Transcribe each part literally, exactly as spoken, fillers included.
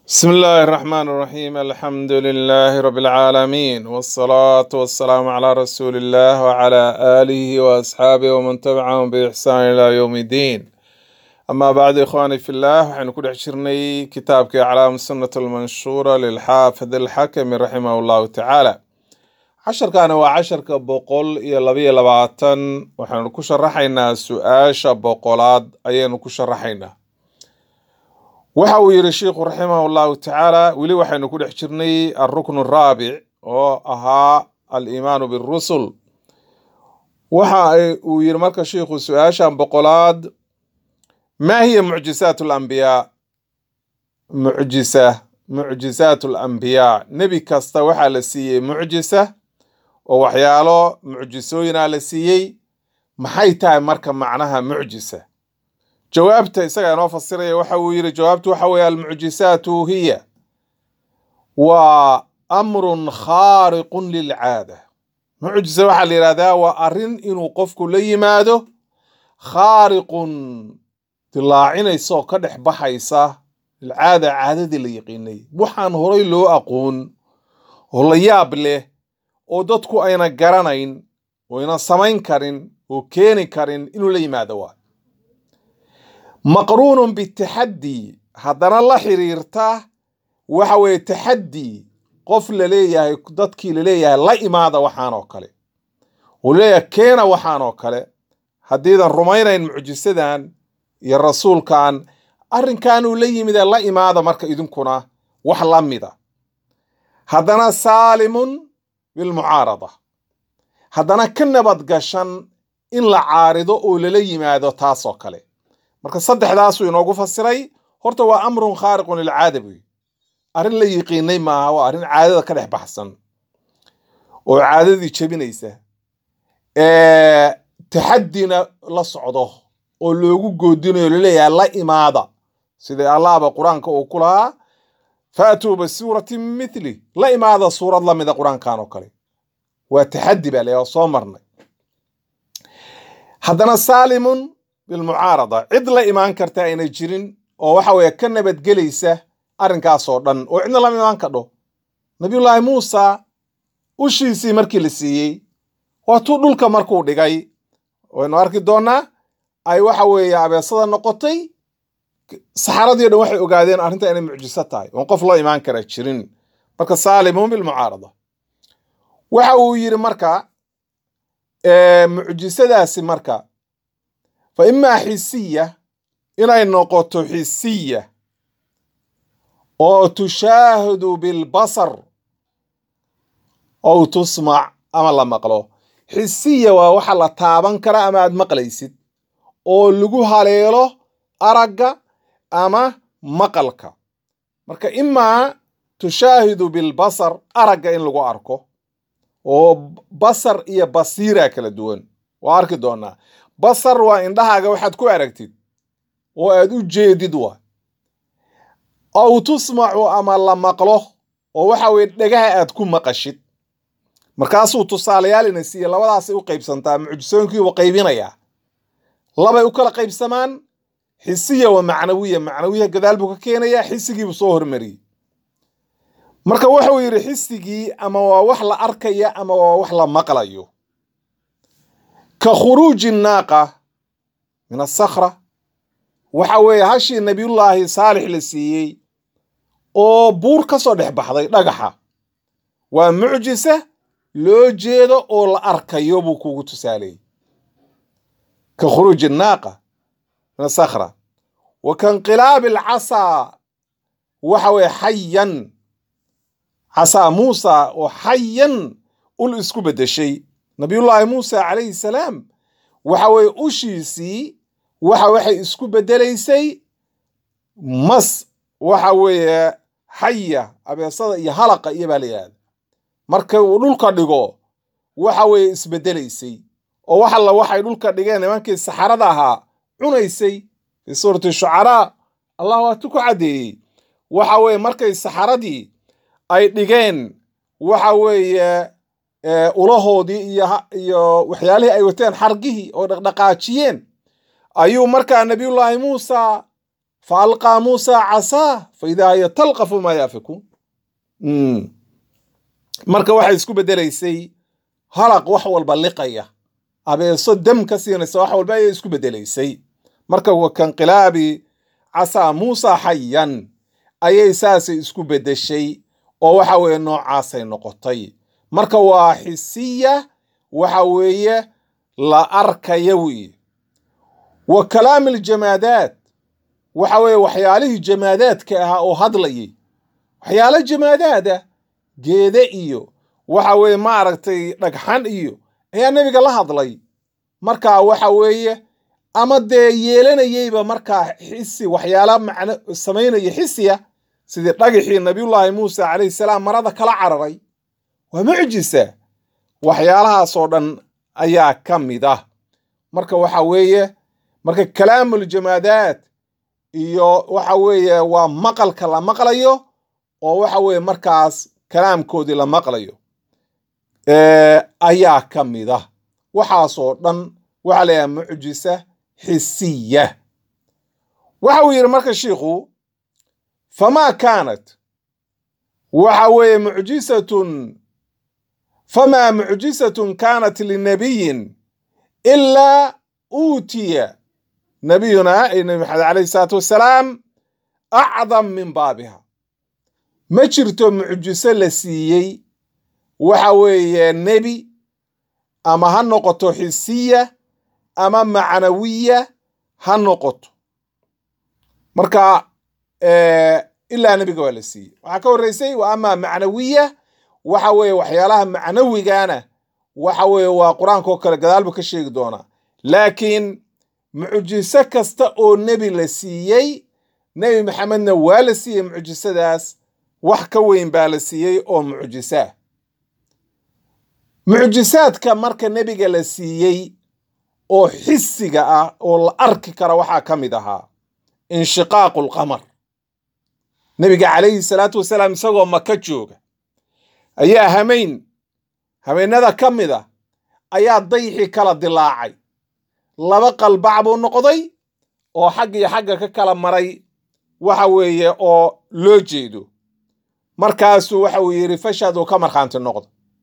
بسم الله الرحمن الرحيم الحمد لله رب العالمين والصلاة والسلام على رسول الله وعلى آله وأصحابه ومن تبعهم بإحسان إلى يوم الدين أما بعد إخواني في الله وحين كل عشرني كتابك أعلام السنة المنشورة للحافظ الحكم رحمه الله تعالى عشر كان وعشر كبقول يلبي لبعتن وحين كشرحينا سؤال بقولات أين كشرحينا waxa uu yiri sheekhu raximahullahu ta'ala wili waxaynu ku dhex jirnay ar-rukn ar-rabi' oo ahaa al-iimaan bir-rusul waxa uu yiri marka sheekhu su'aashan boqolaad ma hiya mu'jizatu al-anbiya mu'jiza mu'jizatu al-anbiya nabi kasta waxa la siiyay mu'jiza oo waxyaalo mu'jizooyina la siiyay maxay tahay marka macnaha mu'jiza jawaabta isaga inoo fasiraya waxa uu yiri jawaabtu waxa weeye al-mu'jizatu hiya wa amrun khariqun lil'aada mu'jiza waxa la yiraahdaa waa arin inuu qofku la yimaado khariqun tilaacinayso ka dhex baxaysa lil'aada caadadii la yaqiinay waxaan horay loo aqoon oo la yaab leh oo dadku ayna garanayn oo ayna samayn karin oo keeni karin inuu la yimaado waa مقرون بالتحدي هذا الله حريرته وحوي تحدي قفل ليه ضدكي ليه لا إمادة وحانو كله وليه كينا وحانو كله هديدا الرميرين معجزتان يا الرسول كان أرن كانوا ليه مذا لا إمادة مركا إذن كنا وحلام مذا هذانا سالم بالمعارضة هذانا كنا بدقشان إن لعارضه وليه ماذا تاسو كله marka saddexdaas uu inoogu fasiray horta waa amrun khariqun lil aada bi arin la yiqiinay ma waa arin caadada ka dhex baxsan oo caadadii jabinaysa ee taxadina la socdo oo loogu goodinayo leeyahay la imaada sida Allah ba quraanka uu kula faatu bi surati mithli la imaada suurad la mid quraankan oo kale waa taxaddi baa leeyahay soo marnay hadana salimun بالمعارضة عد لا إيمان كرتا إن جرين أو وحوي كنا بتجليسة أرنكا صودن وعندنا لا إيمان كده نبي الله موسى وشي سي مركي لسي وتقول لك مركو دقاي وإنه أركي دونا أي وحوي يا أبي صدق نقطي سحرة دي وحي وقاعدين أرنتا إن معجزتاي ونقف الله إيمان كرتا جرين مركا سالمون بالمعارضة وحوي مركا اه معجزة داسي مركا فإما حسية إلى النقطة حسية أو تشاهد بالبصر أو تسمع أما الله مقلو حسية ووحلة تابان كرا أما أد مقليسد أو لغوها ليلو أرقى أما مقلك مركا إما تشاهد بالبصر أرقى إن لغو أركو وبصر إيا بصيرة كلا دوان وأركي دونا بصر وإندهاga waxaad ku aragtid oo aad u jeedid waa aw tusmacu ama la maqlo oo waxa weey dhagaha aad ku maqashid markaas uu tusaalayaal inay labadaas u qaybsantaa mucjisooyinkii uu qaybinaya laba u kala qaybsamaan xisiya wa macnawiya macnawiya gadaal buu ka keenaya xisigii buu soo hormariyay marka waxa uu yiri xisigii ama waa wax la arkaya ama waa wax la maqlayo كخروج الناقة من الصخرة وحوي هاشي نبي الله صالح لسيي او بور كسو دخ بخداي دغخا ومعجزة لو جيدو او لا اركايو بو كوغو تسالي كخروج الناقة من الصخرة وكانقلاب العصا وحوي حيا عصا موسى وحيا قل اسكو بدشي نبي الله موسى عليه السلام وحوي أشيسي وحوي اسكو بدليسي مس وحوي حية أبي صدق يهلق يباليان مركا ولولكا ديغو وحوي اسبدليسي ووحلا وحي لولكا ديغان مانكي سحردها عنيسي في سورة الشعراء الله أتوكو عدي وحوي مركا السحردي أي ديغان وحوي ulahoodii iyo iyo waxyaalihii ay wateen xargihii oo dhaqdhaqaajiyeen ayuu markaa nabiyullaahi muusa فألقى موسى عصاه فإذا هي تلقف ما يأفكون. marka waxay isku bedelaysay halaq wax walba liqaya abeeso dam ka siinaysa wax walba ay isku bedelaysay. marka wakan qilaabi casa Musa hayyan ayay saasay isku bedeshay oo waxa weeye noocaasay noqotay. marka waa xisiya waxa weeye la arkaya weeye. wa kalaam aljamaadaat waxa weeye waxyaalihii jamaadaadka ahaa oo hadlayay waxyaalo jamaadaada geede iyo waxa weeye ma aragtay dhagxan iyo ayaa nabiga la hadlay. marka waxa weeye ama dee yeelanayayba markaa xisi waxyaala macno samaynaya xisiya sidii dhagaxii nabiyullaahi muusa calayhi salaam marada kala cararay. waa mucjisa waxyaalahaas oo dhan ayaa ka mid ah. marka waxa weeye marka kalaamul jamaadaat iyo waxa weeye waa maqalka la maqlayo oo waxa weeye markaas kalaamkoodii la maqlayo ee ayaa ka mid ah. waxaas oo dhan waxa la yiraahdaa mucjisa xisiya. waxa uu yiri marka sheekhu fama kaanat waxa weeye mucjisatun fama mucjisatun kaanat linabiyin illa utiya nabiyuna nabi maxamed alayhi salaatu wasalaam acdam min baabiha. ma jirto mucjiso la siiyey waxa weeye nebi ama ha noqoto xisiya ama macnawiya ha noqoto marka ilaa nebiga waa la siiyey. waxaa ka horreysay wa ama macnawiya waxa weeye waxyaalaha macnawigana waxa weeye waa qur-aanka oo kale gadaal buu ka sheegi doonaa. laakiin mucjiso kasta oo nebi la siiyey nebi maxamedna waa la siiyey mucjisadaas wax ka weyn baa la siiyey oo mucjisa. mucjisaadka marka nebiga la siiyey oo xisiga ah oo la arki kara waxaa ka mid ahaa inshiqaaqu lqamar. nebiga calayhi salaatu wasalaam isagoo maka jooga ayaa hamayn habeennada ka mid a ayaa dayxii kala dilaacay laba qalbac buu noqday oo xagg iyo xagga ka kala maray waxa weeye oo loo jeedo. markaasuu waxa uu yidhi fashhaduu ka markhaanti noqdo.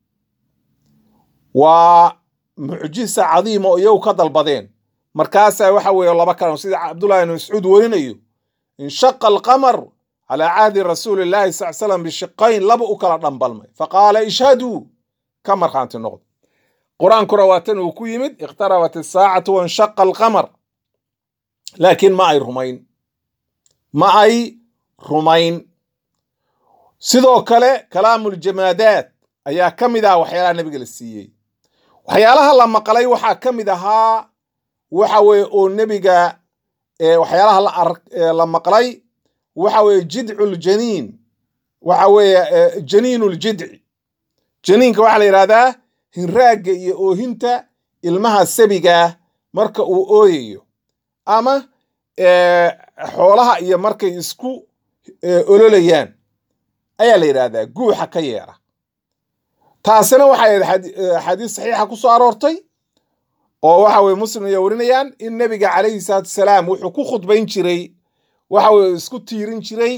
waa mucjisa cadiima oo iyagu ka dalbadeen. markaasaa waxa weeye laba kalan sida cabdullahi ibn mascuud warinayo inshaqa alqamar calaa cahdi rasuulillahi sal slam bishiqayn laba u kala dhambalmay faqaala ishhaduu ka markhaanti noqdo. qur-aankuna waa tan uu ku yimid iqtarabat isaacatu wanshaqa alqamar laakiin ma ay rumayn ma ay rumayn. sidoo kale kalaamul jamaadaat ayaa ka mid ah waxyaalaha nabiga la siiyey. waxyaalaha la maqlay waxaa ka mid ahaa waxa weeye oo nebiga waxyaalaha la ark la maqlay waxa weeye jidcul janiin waxa weeye janiinul jidci. janiinka waxaa la yidhahdaa hinraagga iyo oohinta ilmaha sabiga marka uu ooyayo ama xoolaha iyo markay isku ololayaan ayaa la yidhaahdaa guuxa ka yeera. taasina waxay xadiis saxiixa ku soo aroortay oo waxa weeye muslim ay warinayaan in nabiga calayhi salaatu wasalaam wuxuu ku khudbayn jiray waxa weeye isku tiirin jiray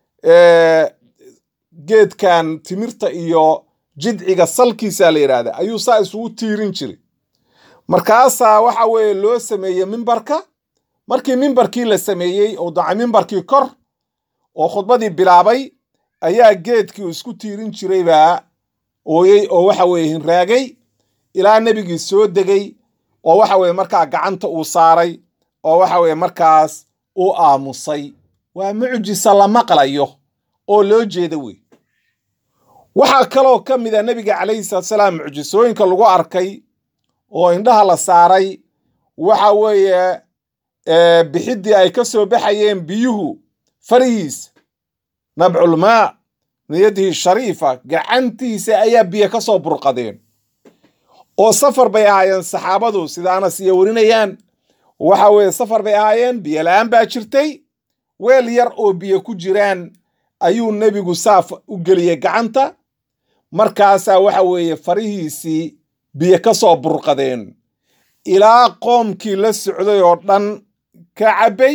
geedkan timirta iyo jidciga salkiisa la yiraahdaa ayuu saa isugu tiirin jiray. markaasaa waxa weeye loo sameeyey mimbarka. markii mimbarkii la sameeyey oo daca mimbarkii kor oo khudbadii bilaabay ayaa geedkii isku tiirin jiray baa ooyey oo waxa weeye hinraagay ilaa nebigii soo degay oo waxa weeye markaa gacanta uu saaray oo waxa weeye markaas uu aamusay. waa mucjisa la maqlayo oo loo jeeda wey. waxaa kaloo ka mid a nebiga calayhi salaatu salaam mucjisooyinka lagu arkay oo indhaha la saaray waxa weeye bixiddii ay ka soo baxayeen biyuhu farihiisa nabculmaa niyadihi shariifa gacantiisa ayaa biyo ka soo burqadeen oo safar bay ahaayeen saxaabadu sida Anas iyo warinayaan. waxa weeye safar bay ahaayeen biyo la'aan baa jirtay weel yar oo biyo ku jiraan ayuu nebigu saaf u geliyey gacanta. markaasaa waxa weeye farihiisii biyo ka soo burqadeen ilaa qoomkii la socday oo dhan ka cabbay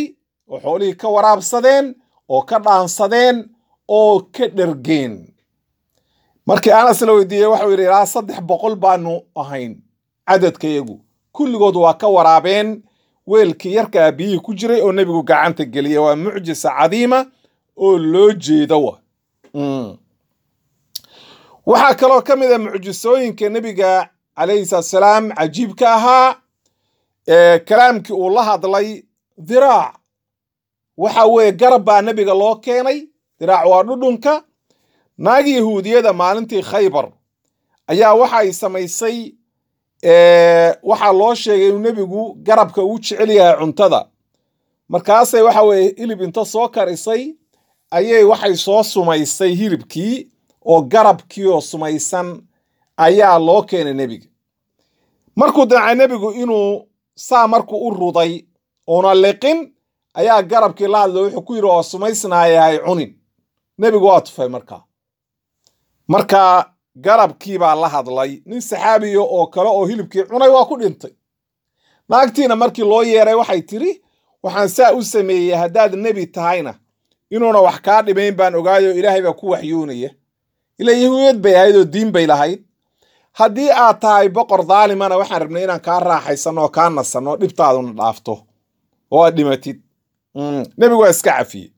oo xoolihii ka waraabsadeen oo ka dhaansadeen oo ka dhergeen. markii Anas la weydiiyey wuxuu yidhi ilaa saddex boqol baanu ahayn cadadkayagu, kulligood waa ka waraabeen weelkii yarkaa biyihii ku jiray oo nebigu gacanta geliyay. waa mucjisa cadiima oo loo jeedo wa mm. waxaa kaloo ka mid a mucjisooyinka nebiga calayhi salaam cajiibka ahaa ee kalaamkii uu la hadlay diraac. waxa weeye garab baa nebiga loo keenay. diraac waa dhudhunka. naagi yahuudiyada maalintii Khaybar ayaa waxay samaysay waxaa loo sheegay inuu nebigu garabka uu jecel yahay cuntada. markaasay waxa weeye hilib inta soo karisay ayay waxay soo sumaysay hilibkii oo garabkii oo sumaysan ayaa loo keenay nebiga. markuu dancay nebigu inuu saa markuu u ruday oona liqin ayaa garabkii la hadlay wuxuu ku yidhi oo sumaysnaayahay cunin. nebigu waa tufay markaa. marka garabkii baa la hadlay. nin saxaabiya oo kale oo hilibkii cunay waa ku dhintay. naagtiina markii loo yeeray waxay tiri waxaan saa u sameeyey haddaad nebi tahayna inuuna wax kaa dhimayn baan ogaayo ilaahay baa ku waxyoonaya. ila yahuudiyad bay ahayd oo diin bay lahayd. haddii aad tahay boqor daalimana waxaan rabnay inaan kaa raaxaysano oo kaa nasanno dhibtaaduna dhaafto oo aad dhimatid. nebigu waa iska cafiyey.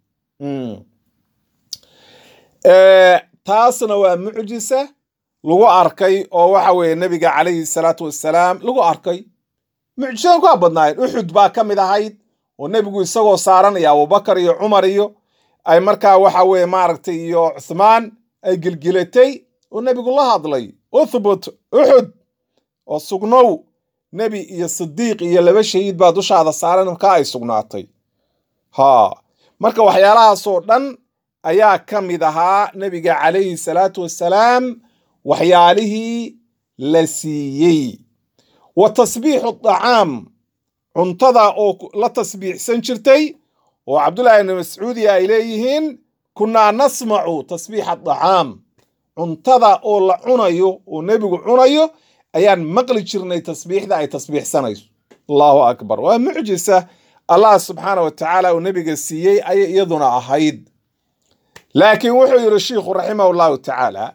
taasna waa mucjisa lagu arkay oo waxa weeye nebiga calayhi salaatu wassalaam lagu arkay. mucjisooyin ka badnaayeen. uxud baa ka mid ahayd oo nebigu isagoo saaranaya abubakar iyo cumar iyo ay markaa waxa weeye maaragtay iyo cuthmaan ay gilgilatay oo nebigu la hadlay uthbut uxud oo sugnow. nebi iyo sidiiq iyo laba shahiid baa dushaada saaran markaa ay sugnaatay. ha marka waxyaalahaasoo dhan ayaa ka mid ahaa nebiga calayhi salaatu wassalaam waxyaalihii la siiyey. wa tasbiixu dacaam cuntada oo la tasbiixsan jirtay oo cabdullaahi ibni mascuudi ay leeyihiin kunnaa nasmacu tasbiixa dacaam. cuntada oo la cunayo oo nebigu cunayo ayaan maqli jirnay tasbiixda ay tasbiixsanayso. allahu akbar. waa mucjisa allah subxaana wa tacaala uu nebiga siiyey ayay iyaduna ahayd. laakiin wuxuu yidhi shiikhu raximahu llahu tacaala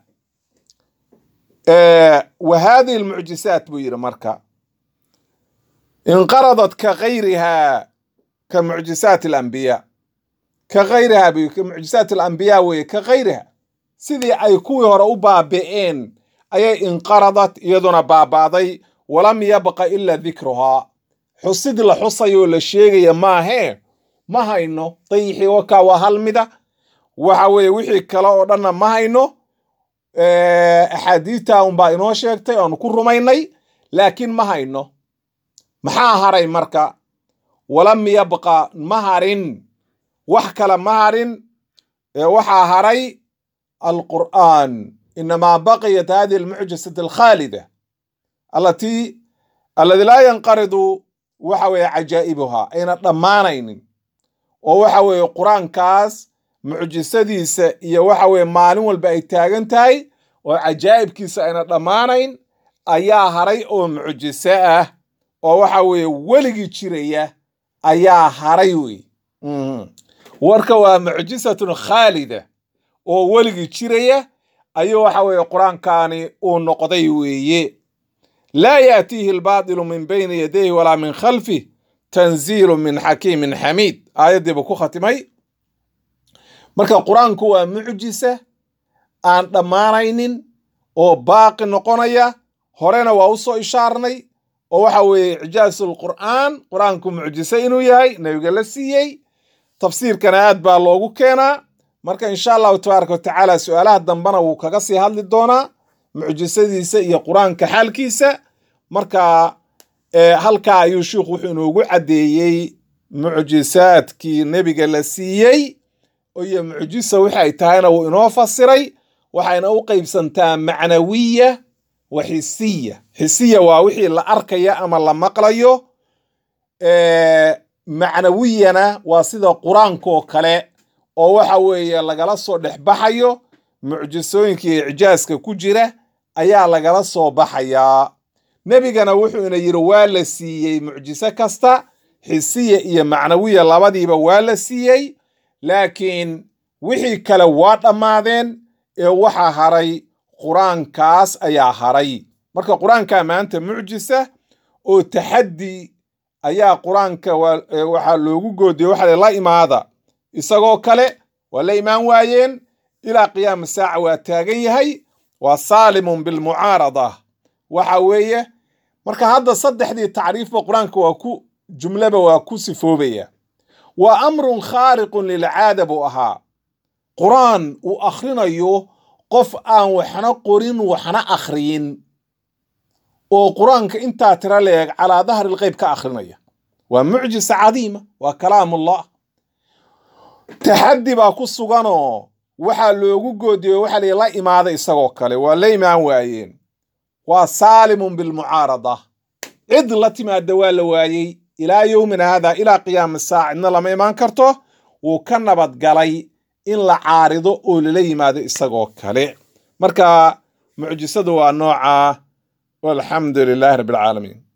wa haadihi almucjisaat buu yidhi marka inqaradat ka gayriha ka mucjisaat alambiyaa. ka gayriha bu ka mucjisaat alambiyaa weeye ka gayriha sidii ay kuwii hore u baabi'een ayay inqaradat iyaduna baabaaday. walam yabqa ila dikruhaa. xusid la xusayoo la sheegaya maahee ma hayno. dayixii wakaa waa hal mida. waxa weeye wixii kale oo dhanna ma hayno. axaadiidta unbaa inoo sheegtay oonu ku rumaynay laakiin ma hayno. maxaa haray marka? walam yabqa ma harin wax kale ma harin. waxaa haray alqur'aan. inamaa baqiyat hadihi almucjisat alkhaalida allatii alladii laa yanqaridu waxa weeye cajaa'ibuhaa ayna dhammaanaynin. oo waxa weeye qur-aankaas mucjisadiisa iyo waxa weeye maalin walba ay taagan tahay oo cajaa'ibkiisa ayna dhammaanayn ayaa haray oo mucjiso ah oo waxa weeye weligii jiraya ayaa haray wey. warka waa mucjisatun khaalida oo weligii jiraya ayuu waxa weeye qur-aankaani uu noqday weeye. laa yaatiihi albaadilu min bayni yadayhi walaa min khalfih tanziilu min xakiimin xamiid. aayaddii buu ku khatimay. marka qur-aanku waa mucjisa aan dhammaanaynin oo baaqi noqonaya. horena waa u soo ishaarnay oo waxa weeye icjaasul qur'aan. qur-aanku mucjiso inuu yahay nebiga la siiyey. tafsiirkana aad baa loogu keenaa. marka insha allahu tabaaraka watacaala su-aalaha dambena wuu kaga sii hadli doonaa mucjisadiisa iyo qur-aanka xaalkiisa. marka halkaa ayuu shiikhu wuxuu inoogu caddeeyey mucjisaadkii nebiga la siiyey iyo mucjisa wixii ay tahayna wuu inoo fasiray. waxayna u qaybsantaa macnawiya wa xisiya. xisiya waa wixii la arkaya ama la maqlayo. macnawiyana waa sida qur-aanka oo kale oo waxa weeye lagala soo dhex baxayo. mucjisooyinka iyo icjaaska ku jira ayaa lagala soo baxayaa. nebigana wuxuu ina yidhi waa la siiyey mucjiso kasta xisiya iyo macnawiya labadiiba waa la siiyey, laakiin wixii kale waa dhammaadeen ee waxaa haray qur-aankaas ayaa haray. marka qur-aankaa maanta mucjisa oo taxaddi ayaa qur-aanka waxaa loogu goodiyey, waxa la imaada isagoo kale waa la imaan waayeen, ilaa qiyaama saaca waa taagan yahay, waa saalimun bilmucaarada. waxa weeye marka hadda saddexdii tacriifba qur-aanka waa ku jumlaba waa ku sifoobaya. waa amrun khaariqun lilcaada buu ahaa, qur-aan uu akhrinayo qof aan waxna qorin waxna akhriyin, oo qur-aanka intaa tira leeg calaa dahri lqeyb ka akhrinaya. waa mucjisa cadiima, waa kalaamullah. taxaddi baa ku suganoo waxaa loogu goodiyo waxa la la imaada isagoo kale, waa la imaan waayeen. waa saalimun bilmucaarada, cid la timaada waa la waayey. ilaa yowmina hada, ilaa qiyaama saaca cidna lama imaan karto. wuu ka nabadgalay in la caarido oo lala yimaado isagoo kale. marka mucjisadu waa nooca. walxamdu lilaahi rabbi alcaalamiin.